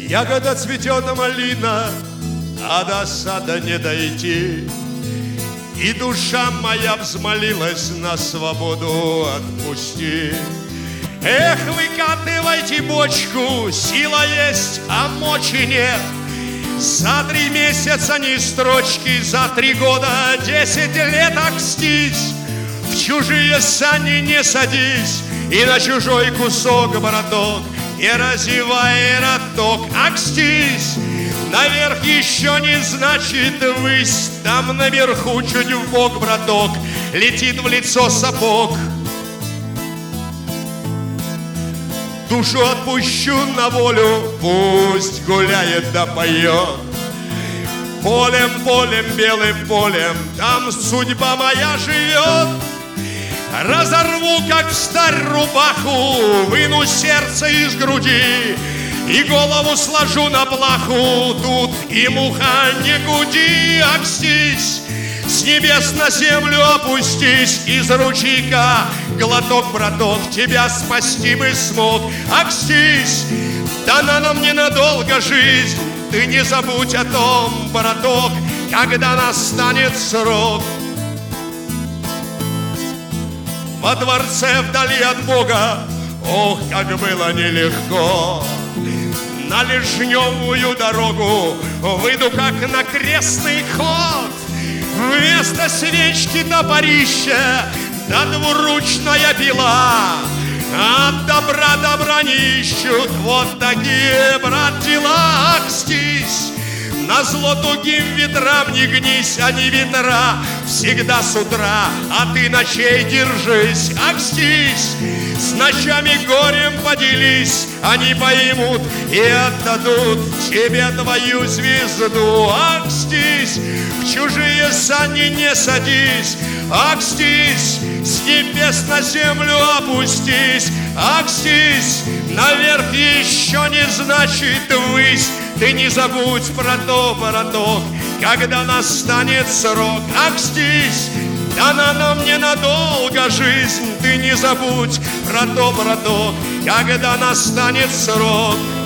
Ягода цветет, малина, а до сада не дойти. И душа моя взмолилась на свободу отпусти. Эх, выкатывайте бочку, сила есть, а мочи нет. За 3 месяца ни строчки, за 3 года 10 лет окстись. В чужие сани не садись, и на чужой кусок, браток, не разевай роток, окстись. Наверх еще не значит ввысь, там наверху чуть вбок, браток, летит в лицо сапог. Душу отпущу на волю, пусть гуляет да поет. Полем, полем, белым полем, там судьба моя живет. Разорву, как старь, рубаху, выну сердце из груди и голову сложу на плаху. Тут и муха не гуди, окстись. С небес на землю опустись, из ручейка глоток, браток, тебя спасти бы смог. Окстись, дана нам ненадолго жизнь, ты не забудь о том, браток, когда настанет срок. Во дворце вдали от Бога, ох, как было нелегко. На лежневую дорогу выйду, как на крестный ход. Вместо свечки топорище, да двуручная пила. От добра добра не ищут, вот такие, брат, дела. Окстись, назло тугим ветрам не гнись, они ветра всегда с утра, а ты ночей держись. Окстись, с ночами горем поделись, они поймут и отдадут тебе твою звезду. Окстись, в чужие сани не садись, окстись, с небес на землю опустись. Окстись, наверх еще не значит ввысь, ты не забудь про то, браток, когда настанет срок. Окстись, дана нам ненадолго жизнь, ты не забудь про то, браток, когда настанет срок.